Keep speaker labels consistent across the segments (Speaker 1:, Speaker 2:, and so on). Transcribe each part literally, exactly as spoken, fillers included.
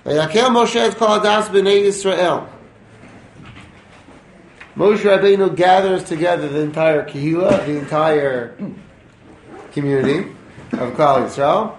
Speaker 1: Vayakel Moshe et kol hadas b'nei Yisrael. Moshe Rabbeinu gathers together the entire kehila, the entire community of Klal Yisrael.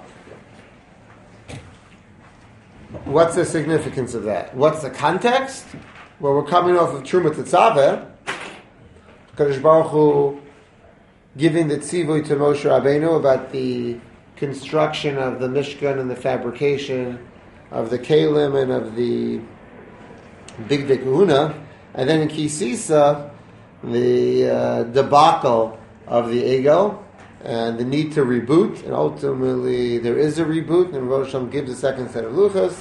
Speaker 1: What's the significance of that? What's the context? Well, we're coming off of Truma Tetzaveh, Kadosh Baruch Hu giving the tzivui to Moshe Rabbeinu about the construction of the Mishkan and the fabrication of the Kalim and of the Bigdei Kahuna, and then in Kisisa, the uh, debacle of the Egel and the need to reboot, and ultimately there is a reboot, and Rosh Hashanah gives a second set of luchas,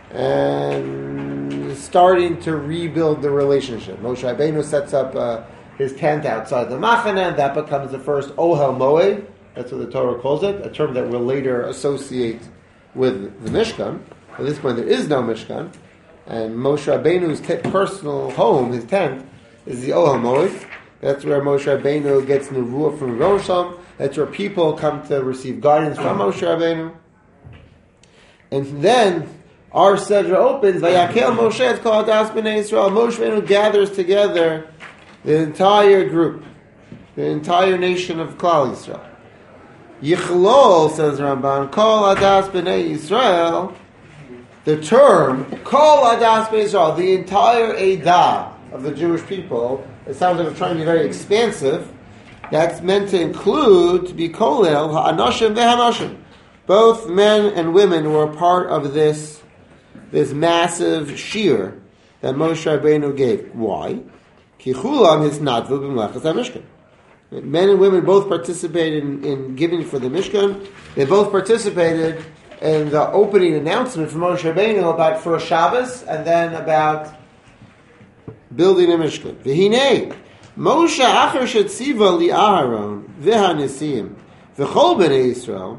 Speaker 1: and starting to rebuild the relationship. Moshe Rabbeinu sets up uh, his tent outside the Machane, and that becomes the first Ohel Moed. That's what the Torah calls it, a term that we'll later associate with the Mishkan. At this point, there is no Mishkan, and Moshe Rabbeinu's t- personal home, his tent, is the Ohel Moed. That's where Moshe Rabbeinu gets nevuah from Rosh Hashanah. That's where people come to receive guidance from Moshe Rabbeinu. And then our Sedra opens. Vayakel Moshe et kol hadas b'nei Yisrael. Moshe Rabbeinu gathers together the entire group, the entire nation of Klal Yisrael. Yichlol, says Ramban, kol hadas b'nei Yisrael. The term kol hadas b'nei Yisrael, the entire Eidah of the Jewish people. It sounds like it's trying to be very expansive. That's meant to include, to be kolel, ha'anashim ve'hanashim. Both men and women were part of this, this massive shear that Moshe Rabbeinu gave. Why? Ki chulam hisnadvu b'mlachas ha'mishkan. Men and women both participated in, in giving for the Mishkan. They both participated in the opening announcement from Moshe Rabbeinu about first Shabbos and then about building a Mishkan. V'hinei, Moshe acher shetziva li Aharon v'hanesiim v'chol b'nei Yisrael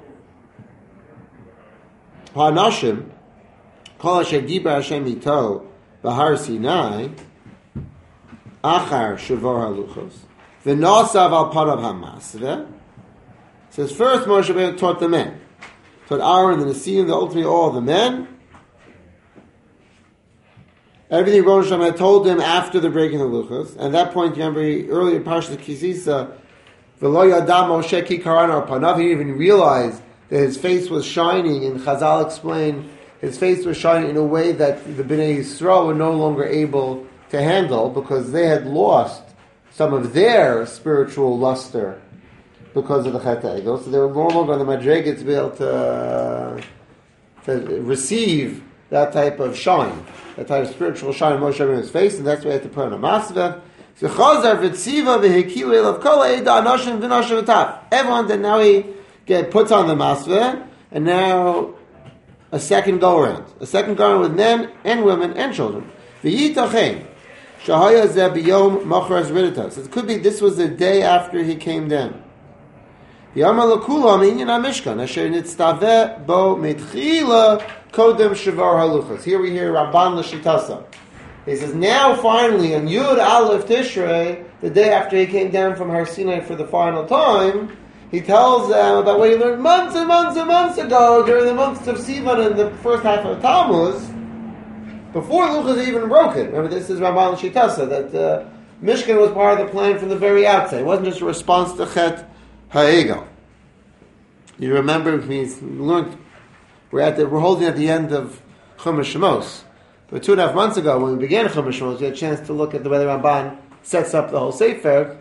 Speaker 1: ha'anashim kol asher dibra Hashem ito b'har Sinai achar shavor haluchos v'nosav al parav hamasveh. Says first Moshe Rabbeinu taught the men, taught Aaron the Nesiim, the ultimately all the men. Everything Rosh Hashanah had told him after the breaking of the luchos. At that point, you remember earlier in Parashat Kisisa, V'lo yada Moshe ki karana panav. He didn't even realize that his face was shining. And Chazal explained his face was shining in a way that the Bnei Yisrael were no longer able to handle because they had lost some of their spiritual luster because of the Chet HaEgel. So they were no longer on the Madrega to be able to, uh, to receive that type of shine, that type of spiritual shine in Moshe Rabbeinu's face, and that's why he had to put on a masveh. So chazar v'tziva v'hekilu elav kol ha'eda anoshim v'noshim v'taf. Everyone that now he get, puts on the masveh, and now a second go around, a second go around with men and women and children. V'yitachem shahaya zeh b'yom machras riditas. So it could be this was the day after he came down. V'yamar l'kulam inyan ha'mishkan asher nitztaveh bo mitchila Kodem Shavar Haluchas. Here we hear Rabban L'Shitasa. He says, now finally, on Yud Aleph Tishrei, the day after he came down from Har Sinai for the final time, he tells them about what he learned months and months and months ago during the months of Sivan and the first half of Tammuz, before Luchas even broke it. Remember, this is Rabban L'Shitasa, that uh, Mishkan was part of the plan from the very outset. It wasn't just a response to Chet HaEgel. You remember, we learned We're at the, we're holding at the end of Chumash Shemos. But two and a half months ago, when we began Chumash Shemos, we had a chance to look at the way the Ramban sets up the whole Sefer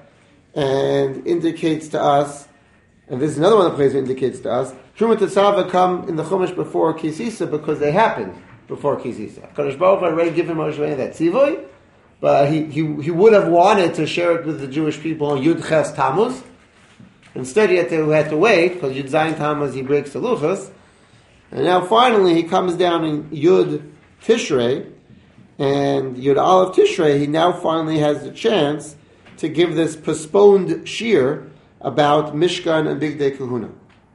Speaker 1: and indicates to us, and this is another one of the places it indicates to us, Truma Tetzaveh come in the Chumash before Kisisa because they happened before Kisisa. Kadosh Baruch Hu already given Moshe Rabbeinu that tzivui, but he, he he would have wanted to share it with the Jewish people on Yud Ches Tammuz. Instead, he had to, had to wait because Yud Zayin Tammuz he breaks the Luchos. And now finally he comes down in Yud Tishrei, and Yud Aleph Tishrei, he now finally has the chance to give this postponed shir about Mishkan and Bigdei Kahuna.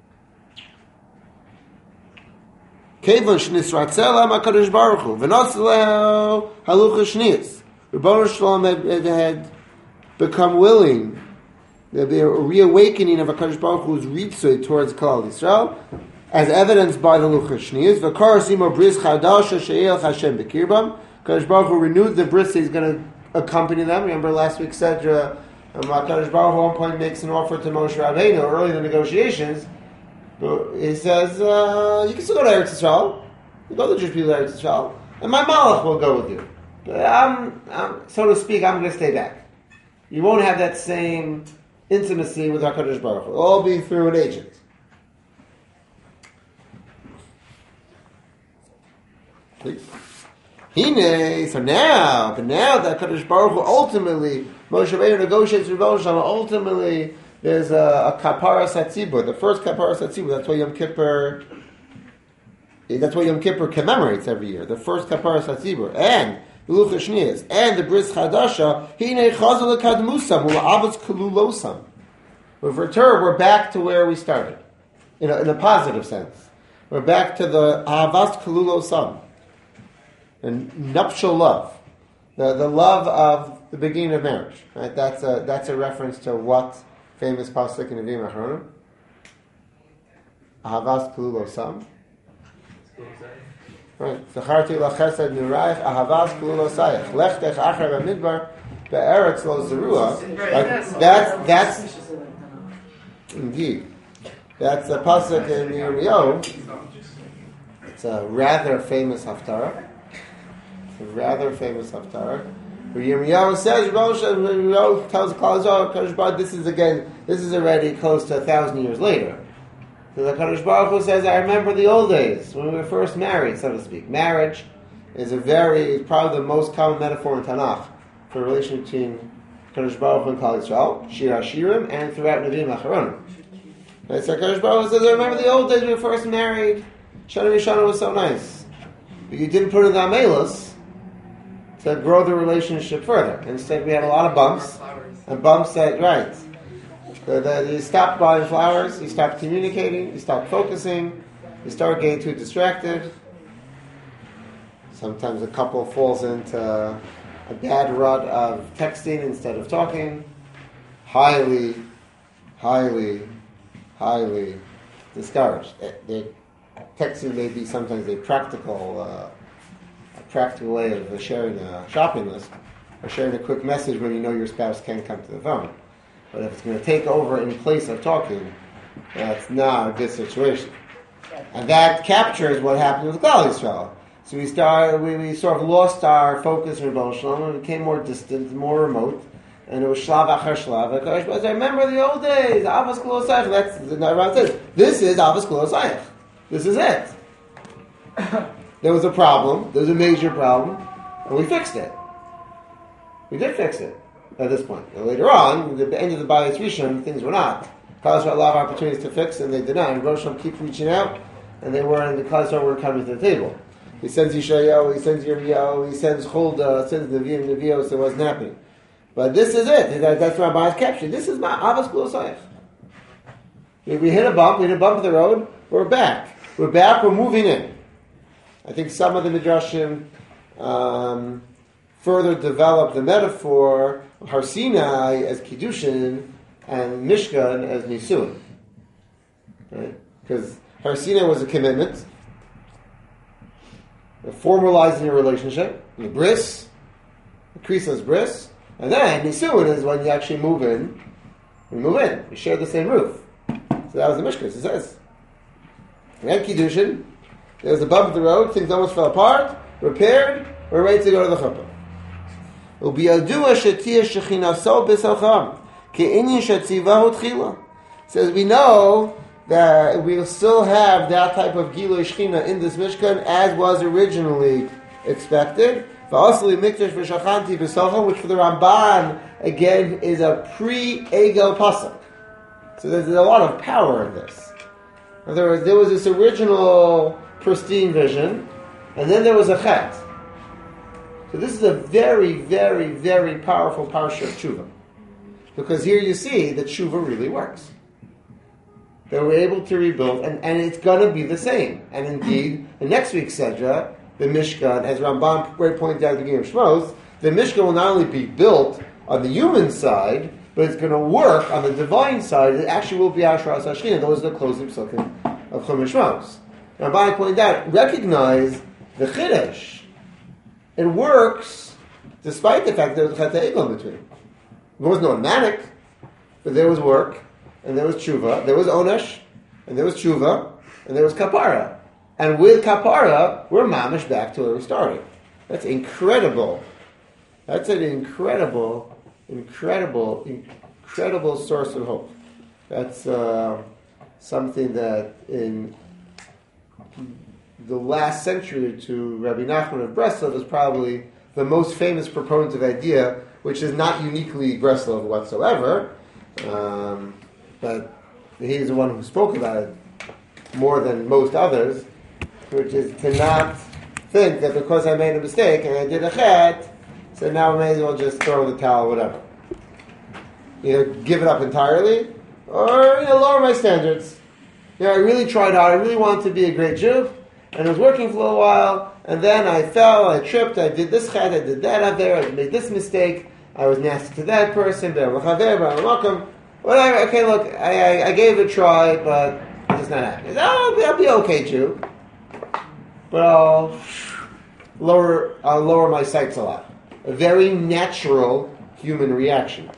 Speaker 1: Kevon shnisratzel HaKadosh Baruch Hu v'nosleho halucha shniyas. Rebbeinu Shalom had, had become willing, there'd be a reawakening of HaKadosh Baruch Hu's ritzui towards Klal Yisrael. as evidenced by the Luchos Shniyos. V'kar simo bris chadasha she'el Hashem b'kirbam. Kadosh Baruch Hu renewed the bris. He's going to accompany them. Remember last week said uh, Kadosh Baruch Hu at one point makes an offer to Moshe Rabbeinu early in the negotiations. But he says, uh, you can still go to Eretz Yisrael. You go to the Jewish people to Eretz Yisrael. And my Malach will go with you. But I'm, I'm so to speak, I'm going to stay back. You won't have that same intimacy with HaKadosh Baruch Hu. It'll all be through an agent. Please. Hine, so now, but now that HaKadosh Baruch Hu ultimately, Moshe Rabbeinu negotiates with Moshe, ultimately there's a, a kapara satzibur, the first kapara satzibur. That's why Yom Kippur, that's why Yom Kippur commemorates every year. The first kapara satzibur. And the Luchos Shniyos, and the Bris Chadasha, hine chazal kadmusam, u'avos kalulosam. With return, we're back to where we started, in a, in a positive sense. We're back to the avas kalulosam, and nuptial love, the the love of the beginning of marriage. Right? That's a that's a reference to what famous pasuk in Nevi'im Achronim? Avas kalulosam. Right. Zacharti lachesed niraich ahavas kululosayich lechtech achar b'midbar be'eretz lo zerua. Like that's that's indeed that's a pasuk in Yirmiyahu. It's a rather famous haftarah. It's a rather famous haftarah. Where Yirmiyahu says, Yirmiyahu tells Klal Yisrael, this is again, this is already close to a thousand years later. So the Kadosh Baruch Hu says, I remember the old days when we were first married, so to speak. Marriage is a very, is probably the most common metaphor in Tanakh for a relation between Kadosh Baruch Hu and Klal Yisrael, Shir HaShirim, and throughout Nevi'im Achronim. Right, so Kadosh Baruch Hu says, I remember the old days when we were first married. Shana Mishana was so nice. But you didn't put in the Amelos to grow the relationship further. Instead, we had a lot of bumps, and bumps that, right, The, the, you stop buying flowers, you stop communicating, you stop focusing, you start getting too distracted. Sometimes a couple falls into a bad rut of texting instead of talking. Highly, highly, highly discouraged. They're, texting may be sometimes a practical, uh, a practical way of sharing a shopping list, or sharing a quick message when you know your spouse can't come to the phone. But if it's going to take over in place of talking, that's not a good situation. And that captures what happened with Klal Yisrael. So we started, we, we sort of lost our focus in Rebbeinu Shalom, and became more distant, more remote, and it was shlav achar shlav. I remember the old days, Avos Kulosayich. That's the Narav says. This is Avos Kulosayich. This is it. There was a problem. There was a major problem, and we fixed it. We did fix it. At this point. And later on, at the end of the Bayis Rishon, things were not. Klal Yisrael had a lot of opportunities to fix, and they did not. And Rosh Hashanah keep reaching out, and they weren't, and the Klal Yisrael weren't coming to the table. He sends Yishayahu, he sends Yirmiyahu, he sends Huldah, he sends Nevi'im, Nevi'os, so it wasn't happening. But this is it. That, that's what Rabbi's captured. This is my Avos Kulosayich. We, we hit a bump, we hit a bump of the road, we're back. We're back, we're moving in. I think some of the Midrashim um, further develop the metaphor Har Sinai as Kiddushin and Mishkan as Nisuin. Right? Because Har Sinai was a commitment, formalizing your relationship, the bris, the Krisa's bris, and then Nisuin is when you actually move in. We move in. We share the same roof. So that was the Mishkan, it says. We had Kiddushin, there was a bump of the road, things almost fell apart, repaired, we're ready to go to the chuppah. Says we know that we'll still have that type of Gilui Shechina in this Mishkan as was originally expected. Which for the Ramban again is a pre-Egel pasuk. So there's a lot of power in this. In other words, there was this original pristine vision, and then there was a chet. So this is a very, very, very powerful parsha of tshuva. Because here you see that tshuva really works. They were able to rebuild, and, and it's going to be the same. And indeed, in next week's Sedra, the Mishkan, as Ramban pointed out at the beginning of Shmos, the Mishkan will not only be built on the human side, but it's going to work on the divine side. It actually will be Asher Asa Shechina. Those are the closing psukim of Chumash Shmos. Rabbi pointed out, recognize the Chiddush. It works despite the fact that there was Chet HaEgel in between. There was no manic, but there was work, and there was tshuva, there was onesh, and there was tshuva, and there was kapara. And with kapara, we're mamish back to where we started. That's incredible. That's an incredible, incredible, incredible source of hope. That's uh, something that in the last century or two, Rabbi Nachman of Breslov is probably the most famous proponent of the idea, which is not uniquely Breslov whatsoever, um, but he's the one who spoke about it more than most others, which is to not think that because I made a mistake and I did a chet, so now I may as well just throw in the towel or whatever. Either give it up entirely, or you know, lower my standards. You know, I really tried hard, I really wanted to be a great Jew, and it was working for a little while, and then I fell, I tripped, I did this chet, I did that out there, I made this mistake, I was nasty to that person, whatever, okay, look, I, I, I gave it a try, but it's not happening. I'll be, I'll be okay, Jew. But I'll lower, I'll lower my sights a lot. A very natural human reaction.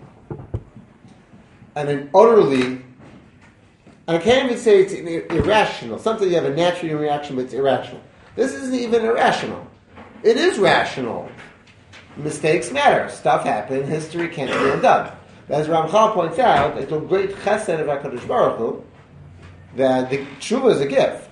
Speaker 1: And an utterly, I can't even say it's irrational. Something you have a natural reaction, but it's irrational. This isn't even irrational. It is rational. Mistakes matter. Stuff happens. History can't be undone. As Ramchal points out, it's a great chesed of HaKadosh Baruch Hu, that the tshuva is a gift.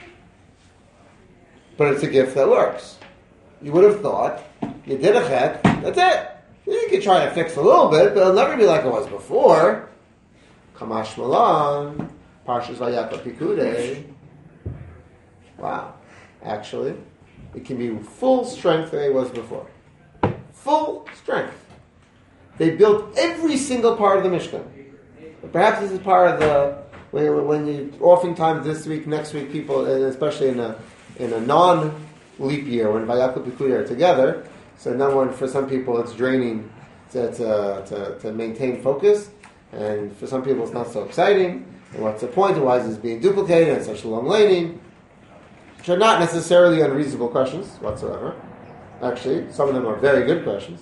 Speaker 1: But it's a gift that works. You would have thought, you did a chet, that's it. You can try to fix a little bit, but it'll never be like it was before. Kamash Malan, Parshas Vayakov Pikudei. Wow. Actually, it can be full strength the way it was before. Full strength. They built every single part of the Mishkan. But perhaps this is part of the, when, when you, oftentimes this week, next week, people, and especially in a in a non-leap year, when Vayakov Pikudei are together, so number one, for some people it's draining to, to, to, to maintain focus, and for some people it's not so exciting, and what's the point, why is this being duplicated, and such a long laning, which are not necessarily unreasonable questions whatsoever. Actually, some of them are very good questions.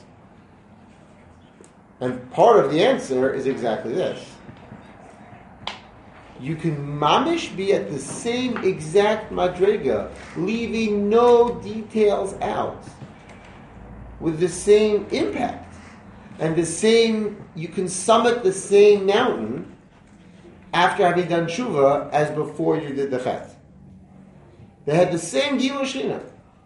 Speaker 1: And part of the answer is exactly this. You can mamish be at the same exact madrega, leaving no details out, with the same impact, and the same, you can summit the same mountain after having done tshuva as before you did the chet. They had the same Gilui Shechina.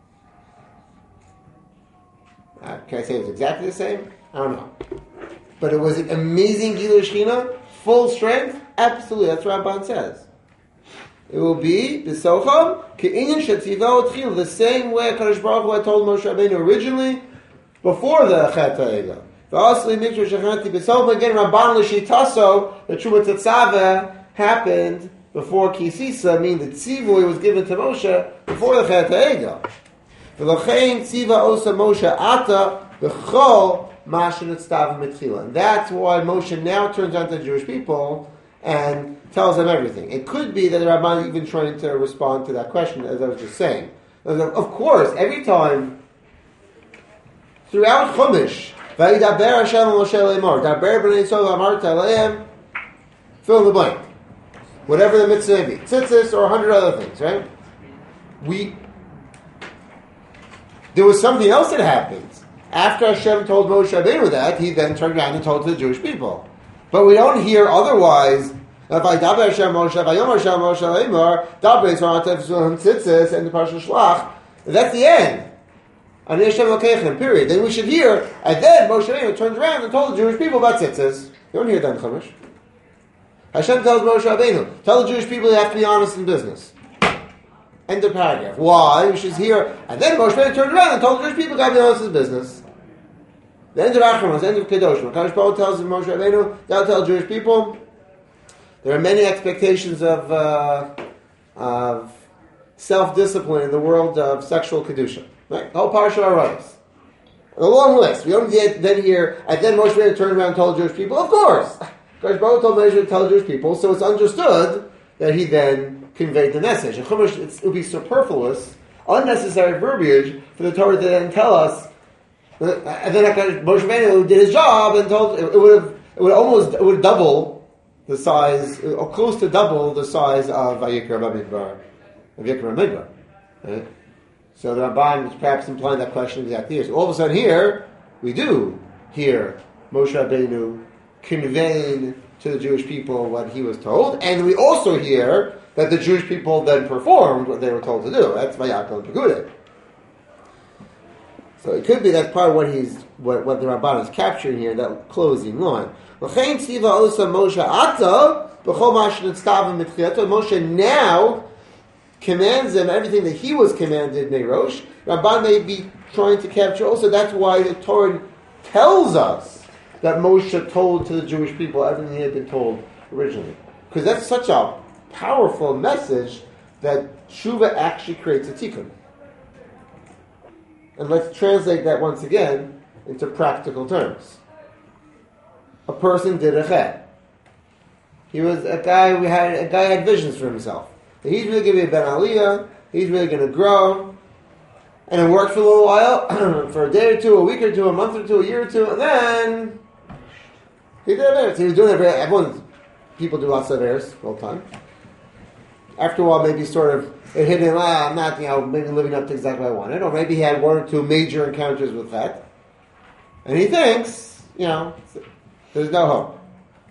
Speaker 1: Uh, can I say it was exactly the same? I don't know. But it was an amazing Gilui Shechina, full strength? Absolutely, that's what Ramban says. It will be, B'socham, Ke'inyan Shetzivo Tchil, the same way HaKadosh Baruch Hu had told Moshe Rabbeinu originally, before the Chet HaEgel. V'asli Mikra Shechanti B'socham, again, Ramban L'shitaso, the Truma Tetzaveh happened before Kisisa, meaning the Tzivui was given to Moshe before the Chet HaEgel. V'lochein Tziva Osa Moshe Ata, V'chol Mashin Etztav Mitchila. And that's why Moshe now turns out to the Jewish people and tells them everything. It could be that the Rabban is even trying to respond to that question, as I was just saying. Of course, every time, throughout Chumash, Vayidaber Hashem Moshe Leimor, Daber B'nai Yisrael Amarta Aleim, fill in the blank. Whatever the mitzvah may be. Tzitzis or a hundred other things, right? We, there was something else that happened. After Hashem told Moshe Rabbeinu that, he then turned around and told to the Jewish people. But we don't hear otherwise. If I daber Hashem Moshe, Vayom Hashem Moshe Leimor, daber Yisrael Tzitzis, and the Parsha Shlach. That's the end. Ani Hashem Elokeichem, period. Then we should hear, and then Moshe Rabbeinu turns around and told the Jewish people about Tzitzis. You don't hear that in Chumash. Hashem tells Moshe Rabbeinu, tell the Jewish people you have to be honest in business. End of paragraph. Why? We should hear, and then Moshe Rabbeinu turned around and told the Jewish people you have to be honest in business. The end of Achron, the end of Kedoshim. Kadosh Baruch tells Moshe Rabbeinu, thou tell Jewish people, there are many expectations of uh, of self-discipline in the world of sexual kedusha. Right? The whole Parsha Arayos. A long list. We don't get then hear, and then Moshe Rabbeinu turned around and told the Jewish people, of course. Kadosh Baruch told Moshe to tell the Jewish people, so it's understood that he then conveyed the message. In Chumash, it would be superfluous, unnecessary verbiage for the Torah to then tell us. And then Moshe Rabbeinu did his job and told it would have it would almost it would double the size, or close to double the size of Vayikra Bamidbar, of Yikra Midbar. Right? So the Ramban is perhaps implying that question exactly here. So all of a sudden here we do hear Moshe Rabbeinu conveying to the Jewish people what he was told, and we also hear that the Jewish people then performed what they were told to do. That's Vayakal Pekudei. So it could be that's part of what he's what, what the Ramban is capturing here, that closing line. Moshe now commands them everything that he was commanded, Neirosh. Ramban may be trying to capture also, that's why the Torah tells us that Moshe told to the Jewish people everything he had been told originally. Because that's such a powerful message that Tshuva actually creates a tikkun. And let's translate that once again into practical terms. A person did a chet. He was a guy who had a guy had visions for himself. That he's really going to be a ben aliyah, he's really going to grow. And it worked for a little while, for a day or two, a week or two, a month or two, a year or two, and then he did it. So he was doing it for everyone. People do lots of errors all the time. After a while, maybe sort of it hit him. Ah, I'm not, you know, maybe living up to exactly what I wanted, or maybe he had one or two major encounters with that, and he thinks, you know, there's no hope.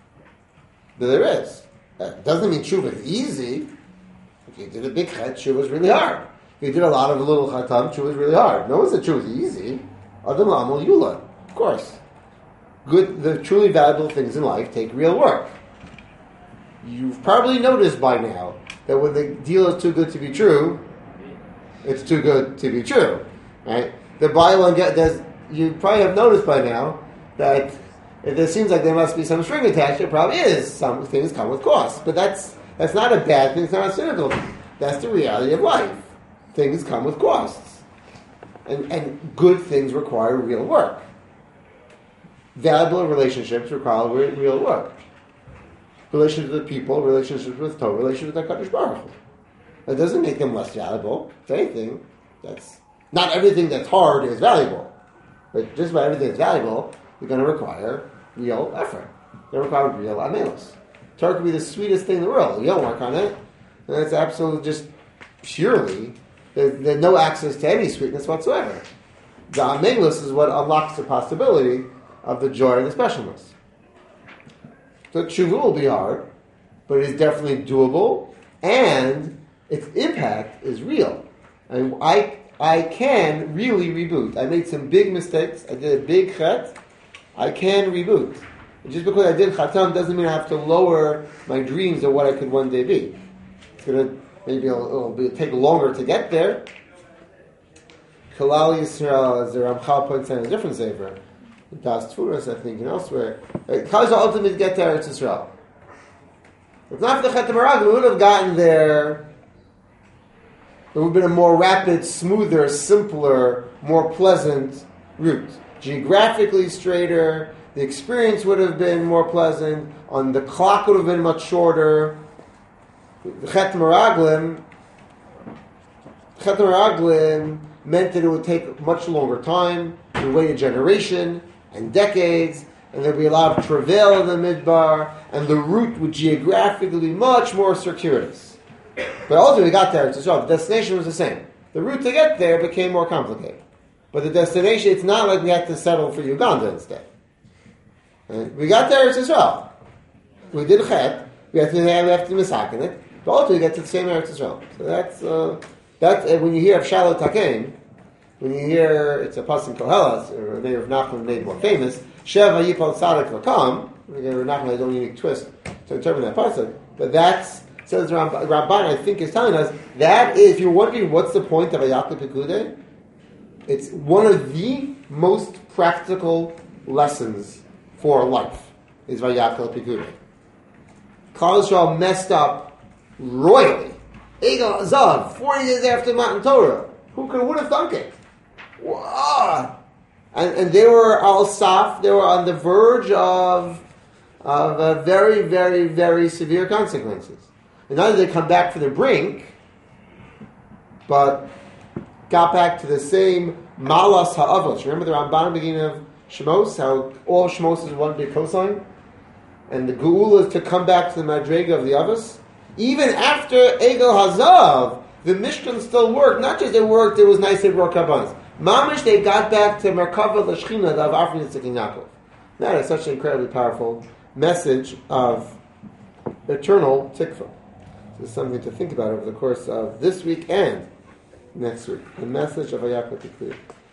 Speaker 1: But there is. That doesn't mean tshuva is easy. If you did a big chet, tshuva is really hard. If you did a lot of little chatam, tshuva is really hard. No one said tshuva is easy. Adam l'amol yula. Of course. Good, the truly valuable things in life take real work. You've probably noticed by now that when the deal is too good to be true, it's too good to be true, right? The Bible, there's, you probably have noticed by now that if it seems like there must be some string attached, there probably is. Some things come with costs, but that's that's not a bad thing. It's not a cynical thing. That's the reality of life. Things come with costs, and and good things require real work. Valuable relationships require real work. Relationships with people, relationships with Torah, relationships with HaKadosh Baruch Hu. That doesn't make them less valuable. If anything, that's not everything that's hard is valuable. But just about everything that's valuable is going to require real effort. It's going to require real amelos. Torah could be the sweetest thing in the world. You don't work on it, and it's absolutely just purely, there's, there's no access to any sweetness whatsoever. The amelos is what unlocks the possibility of the joy and the specialness. So tshuva will be hard, but it is definitely doable, and its impact is real. I mean, I I can really reboot. I made some big mistakes. I did a big chet. I can reboot. And just because I did chatam doesn't mean I have to lower my dreams of what I could one day be. It's going to maybe it'll, it'll be, take longer to get there. Kalal Yisrael, as the Ramchal points out in a different sefer, Das Tfuras, I think, and elsewhere. How is the ultimate get to Eretz Yisrael? If not for the Chet HaMarag, we would have gotten there. It would have been a more rapid, smoother, simpler, more pleasant route. Geographically straighter, the experience would have been more pleasant, on the clock would have been much shorter. The Chet HaMaraglim, Chet HaMaraglim meant that it would take much longer time, it would wait a generation and decades, and there'd be a lot of travail in the midbar, and the route would geographically be much more circuitous. But ultimately we got there, so the destination was the same. The route to get there became more complicated. But the destination, it's not like we had to settle for Uganda instead. And we got there as well. We did Chet, we have to, we have to misakin it, but ultimately we get to the same Eretz Yisrael. So that's, uh, that's uh, when you hear of Shalot Hakeim, when you hear, it's a pasuk in Koheles, or Rebbe Rav Nachman made more famous, Sheva Yipal Tzaddik Lakam, Rebbe Rav Nachman has a unique twist to interpret that pasuk, but that's, says Ramban, I think is telling us, that is, if you're wondering what's the point of Vayakal Pekudei, it's one of the most practical lessons for life, is Vayakal Pekudei. Klal Yisrael messed up royally. Egel Azav, forty days after Matan Torah. Who could would have thunk it? Wow. And, and they were al saf, they were on the verge of, of uh, very, very, very severe consequences. And not that they come back to the brink, but got back to the same malas ha'avos. Remember the Ramban beginning of Shemos, how all Shemos is one big cosine? And the Geula is to come back to the Madrega of the Avos. Even after Egel Hazav, the Mishkan still worked. Not just it worked, it was nice to work Kabbanis. Mamish, they got back to Merkava Lashchina of Avrin Yitzchak Yaakov. That is such an incredibly powerful message of eternal tikva. So it's something to think about over the course of this week and next week. The message of Hayakot Tikva.